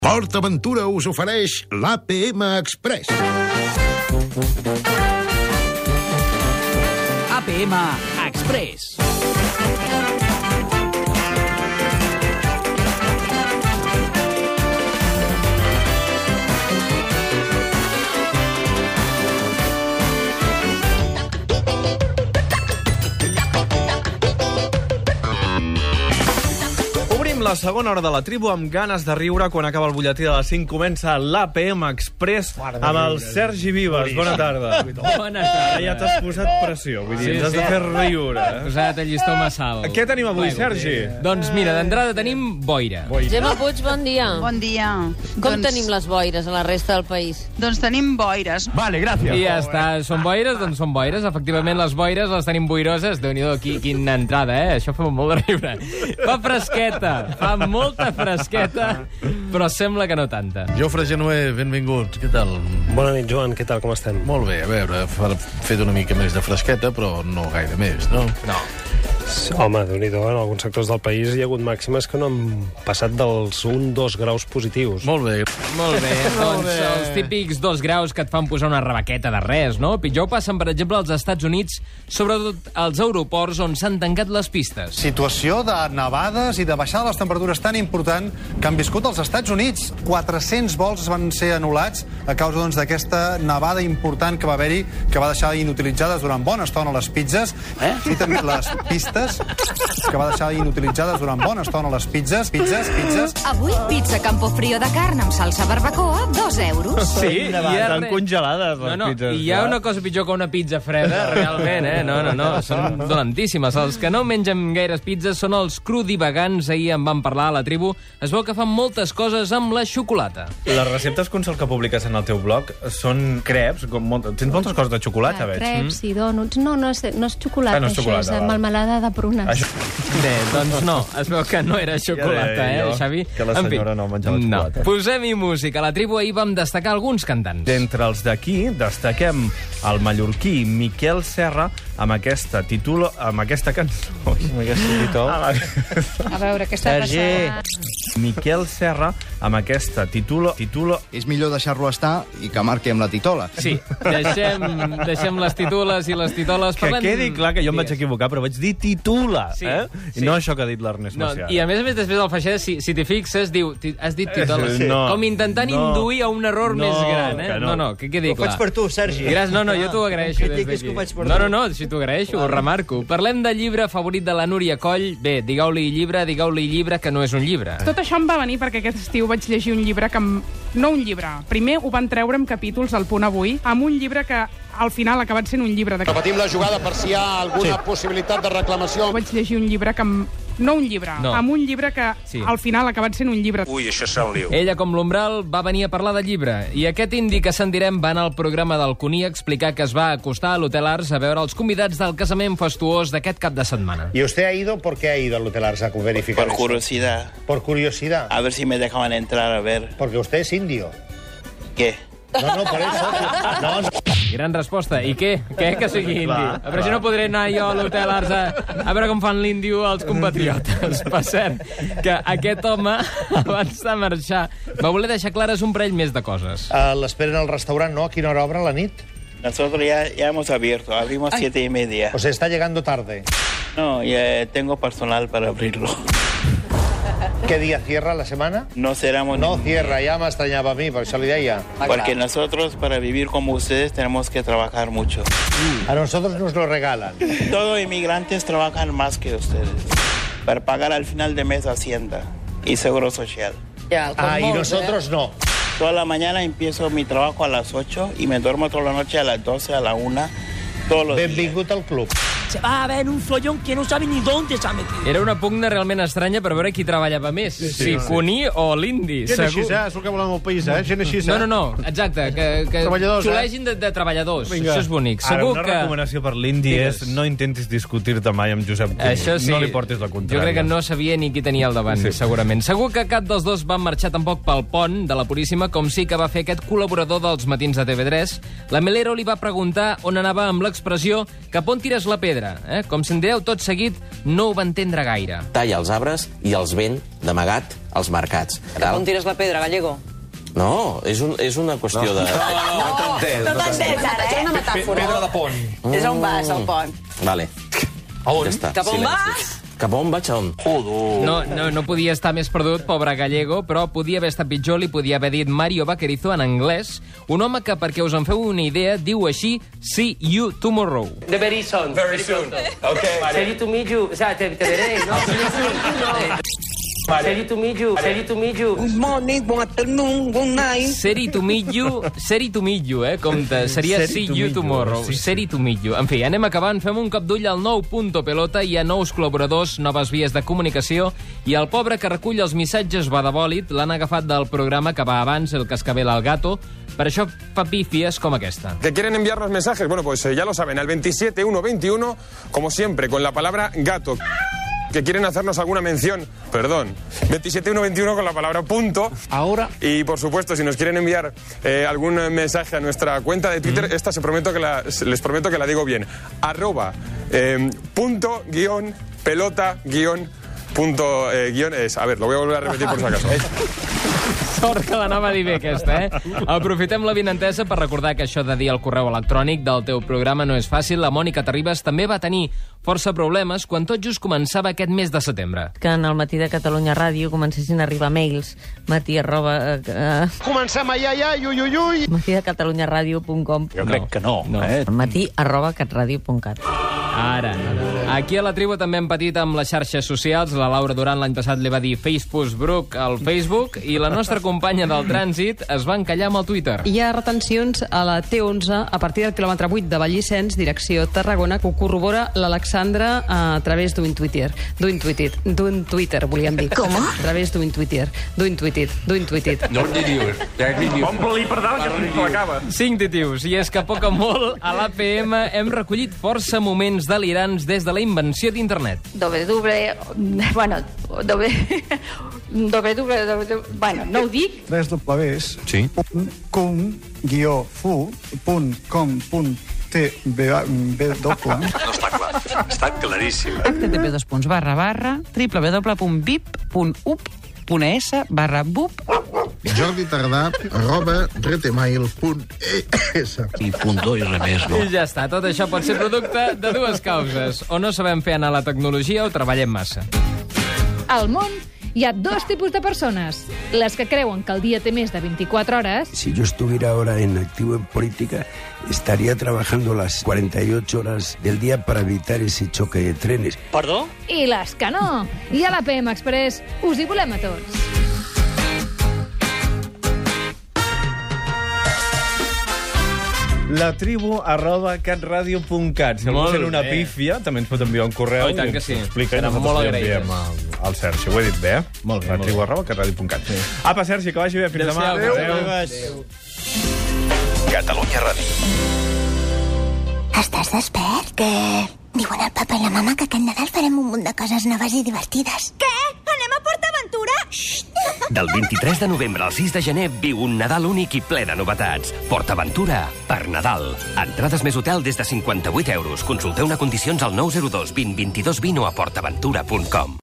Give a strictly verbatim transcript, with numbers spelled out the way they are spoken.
PortAventura us ofereix l'A P M Express. A P M Express. La segona hora de la tribu amb ganes de riure. Quan acaba el butlletí de les cinc comença l'A P M Express amb el Sergi Vives. Bona tarda. Bona tarda. Ja t'has posat pressió, vull dir, Sí, ens has sí. de fer riure. Has posat el llistó massa alt. Què tenim avui, Sergi? Doncs mira, d'entrada tenim boira. Gemma Puig, bon dia. Bon dia. Com tenim les boires a la resta del país? Doncs tenim boires. Vale, gràcies. I ja està. Són boires? Doncs són boires. Efectivament, les boires les tenim boiroses. Déu-n'hi-do, qui, quina entrada, eh? Això fa molt de riure. Fa fresqueta. Fa molta fresqueta, però sembla que no tanta. Jofre Genuer, benvingut. Què tal? Bona nit, Joan. Què tal? Com estem? Molt bé, a veure, ha fet una mica més de fresqueta, però no gaire més, no? No. Home, Déu-n'hi-do, en alguns sectors del país hi ha hagut màximes que no han passat dels un dos graus positius. Molt bé. Molt bé, doncs els típics dos graus que et fan posar una rebaqueta de res, no? Pitjor passen, per exemple, als Estats Units, sobretot als aeroports on s'han tancat les pistes. Situació de nevades i de baixada de les temperatures tan important que han viscut als Estats Units. quatre-cents vols van ser anul·lats a causa doncs, d'aquesta nevada important que va haver-hi, que va deixar inutilitzades durant bona estona les pizzas. Eh? I també les pistes, que va deixar inutilitzades durant bona estona les pizzas. Pizzas, pizzas... Avui, pizza Campofrío de carn amb salsa barbacoa, dos euros. Sí, i Estan congelades, les no, no, pizzas. I hi ha una cosa pitjor que una pizza freda, realment, eh? No, no, no, són dolentíssimes. Els que no mengen gaires pizzas són els crudivagants. Ahir en van parlar a la tribu. Es veu que fan moltes coses amb la xocolata. Les receptes consol que publiques en el teu blog són creps, com molt... tens moltes coses de xocolata, veig. Creps i dònuts. No, no és, no és xocolata, Ah, no és xocolata, això és val. melmelada de prunes. Això... Bé, doncs no, es veu que no era xocolata, Ja deia eh, jo Xavi? que la En fi, senyora no menjava xocolata. No. Posem-hi música. A la tribu ahir vam destacar alguns cantants. D'entre els d'aquí destaquem el mallorquí Miquel Serra amb aquesta títol, amb aquesta cançó. Amb aquesta títol. A veure, què està passant? Miquel Serra amb aquesta títol, títol. És millor deixar-lo estar i que marqui amb la titola. Sí, deixem, deixem les titules i les titoles. Que Parlem... quedi clar que jo em vaig equivocar, però vaig dir titula, Sí, eh? sí. I no això que ha dit l'Ernest No, Macià. I a més a més, després del Feixeda, si, si t'hi fixes, diu, ti- has dit titoles. Sí. No, Com intentant no. induir a un error No, més gran, eh? que No, no. no, que quedi clar. tu, Sergi. Gràcies, no, no, jo t'ho agraeixo. Com des critiques d'aquí. que ho faig per No, tu? no, no, si t'ho agraeixo, ho remarco. Parlem del llibre favorit de la Núria Coll. Bé, digueu-li llibre, digueu-li llibre, que no és un llibre. Tot això em va venir perquè aquest estiu vaig llegir un llibre que... Em... No un llibre. Primer ho van treure en capítols al Punt Avui, amb un llibre que al final ha acabat sent un llibre de... Repetim la jugada per si hi ha alguna sí. possibilitat de reclamació. Vaig llegir un llibre que... Em... No un llibre, No. amb un llibre que Sí. al final ha acabat sent un llibre. Ui, això serà un liu. Ella, com l'Umbral, va venir a parlar de llibre. I aquest indi que sentirem va anar al programa del Cuní a explicar que es va acostar a l'Hotel Ars a veure els convidats del casament fastuós d'aquest cap de setmana. ¿Y usted ha ido? ¿Por qué ha ido al Hotel Ars a verificar Por esto? curiosidad, Por curiosidad. a ver si me dejaban entrar a ver Porque usted es indio. qué. No, no, por eso. No, no. Gran resposta. I què? Què que sigui indi? Però si no podré anar jo a l'Hotel Ars a, a veure com fan l'índio els compatriotes. Per cert, que aquest home, abans de marxar, va voler deixar clares un parell més de coses. Uh, L'esperen al restaurant, ¿no? ¿A quina hora obre la nit? Nosotros ya, ya hemos abierto, abrimos siete y media. O sea, está llegando tarde. No, ya tengo personal para abrirlo. ¿Qué día cierra la semana? No cerramos No ni- cierra, ya me extrañaba a mí, por eso le idea. porque nosotros para vivir como ustedes tenemos que trabajar mucho. A nosotros nos lo regalan. Todos inmigrantes trabajan más que ustedes para pagar al final de mes Hacienda y Seguro Social. Ah, y nosotros no. Toda la mañana empiezo mi trabajo a las ocho y me duermo toda la noche a las doce, a la una, todos los días. Benvingut al club. Se va a ver un follón que no sabe ni dónde se ha metido. Era una pugna realment estranya per veure qui treballava més, sí, sí, si Cuní o l'indi. Gent així, eh? És el que volem al país, eh? Gent així, eh? No, no, no, exacte, que, que Treballadors, xulegin de, de treballadors. Vinga. Això és bonic. Ara, Segur una que... recomanació per l'indi és no intentis discutir-te mai amb Josep Cuní. Això sí, No li portis la contrària. jo crec que no sabia ni qui tenia al davant, Sí. sí. segurament. Segur que cap dels dos van marxar tampoc pel pont de la Puríssima, com sí que va fer aquest col·laborador dels matins de T V tres. La Melero li va preguntar on anava amb l'expressió cap on tires la pedra. pedra. Eh? Com si en dieu tot seguit, no ho va entendre gaire. Talla els arbres i els ven d'amagat als mercats. Cap on tires la pedra, Gallego? No, és, un, és una qüestió de... No, no t'entens, ara, eh? És una metàfora. Pedra de pont. És on vas, al pont. Vale. A on? Ja està, Cap on silenci. vas? Cap on vaig, a on? No, no, no podia estar més perdut, pobre Gallego, però podia haver estat pitjor, li podia haver dit Mario Vaquerizo en anglès, un home que, perquè us en feu una idea, diu així, see you tomorrow. De very soon. Very soon. Okay. Ready to meet you. O sea, te, te veré, ¿no? Ready to meet you. Ready to meet you. Good morning, good afternoon, good night. Seri to meet you, seri to meet you, eh? Com te, seria see you tomorrow. Seri to meet you. En fi, anem acabant. Fem un cop d'ull al nou Punto Pelota. Hi ha nous col·laboradors, noves vies de comunicació, i el pobre que recull els missatges badabòlit l'han agafat del programa que va abans, el Cascabel al Gato. Per això fa pífies com aquesta. ¿Que quieren enviarnos mensajes? Bueno, pues eh, ya lo saben, al veintisiete uno veintiuno, como siempre, con la palabra gato. Que quieren hacernos alguna mención, perdón, veintisiete uno veintiuno con la palabra punto. Ahora. Y, por supuesto, si nos quieren enviar eh, algún mensaje a nuestra cuenta de Twitter, mm. esta se prometo que la, les prometo que la digo bien. Arroba, eh, punto, guión, pelota, guión, punto, eh, guión es. A ver, lo voy a volver a repetir por si acaso. Sort que l'anava a dir bé, aquesta, eh? Aprofitem la vinentesa per recordar que això de dir el correu electrònic del teu programa no és fàcil. La Mònica Terribas també va tenir força problemes quan tot just començava aquest mes de setembre. Que en el matí de Catalunya Ràdio comencessin a arribar mails. Matí arroba... Uh, Comencem ai, ai, ai, ui, ui, ui. matí de catalunyaradio punt com. Jo crec que no. No. Eh? Matí arroba catradio punt cat. Ara. Aquí a la tribu també hem patit amb les xarxes socials. La Laura Duran l'any passat li va dir Facebook al Facebook i la nostra companya del trànsit es va encallar amb el Twitter. Hi ha retencions a la T onze a partir del quilòmetre vuit de Vallissens, direcció Tarragona, que ho corrobora l'Alexandra a través d'un Twitter. D'un Twitter. D'un Twitter, volíem dir. Com? A través d'un Twitter. D'un Twitter. D'un Twitter. No em dius. Omple-li per dalt, que se l'acaba. Cinc titius. I és que a poc o molt a l'A P M hem recollit força moments delirants des de la invenció d'internet. Doble, doble, bueno, doble, doble, doble, doble, bueno, no ho dic. Tres doblers. Sí. Punt, com, guió, fu, punt, com, punt, t, b, b, doble. No està clar. Està claríssim. h t t p dos punts barra barra www punt vip punt u p punt s barra bup. Jordi Tardà, arroba retemail punt es. I punto i res més, no? I ja està. Tot això pot ser producte de dues causes. O no sabem fer anar la tecnologia o treballem massa. Al món hi ha dos tipus de persones. Les que creuen que el dia té més de veinticuatro hores. Si yo estuviera ahora en activo en política, estaría trabajando las cuarenta y ocho horas del día para evitar ese choque de trenes. Perdó? I les que no. I a l'A P M Express us hi volem a tots. La tribu arroba catradio punt cat. Si algú sent una pífia, també ens pot enviar un correu. Oh, i tant que sí. Ens explica i Serem nosaltres molt li enviem agraïdes. al, al Sergi. Ho he dit bé, eh? Molt bé, La molt tribu bé. arroba catradio punt cat. Sí. Apa, Sergi, que vagi bé. Fins demà. Adéu. Adéu. Catalunya Ràdio. Estàs despert? Què? Diuen el papa i la mama que aquest Nadal farem un munt de coses noves i divertides. Què? Anem a PortAventura? Xxt! Del vint-i-tres de novembre al sis de gener viu un Nadal únic i ple de novetats. PortAventura per Nadal. Entrades més hotel des de cinquanta-vuit euros. Consulteu-ne condicions al nou zero dos vint vint dos vint o a portaventura punt com.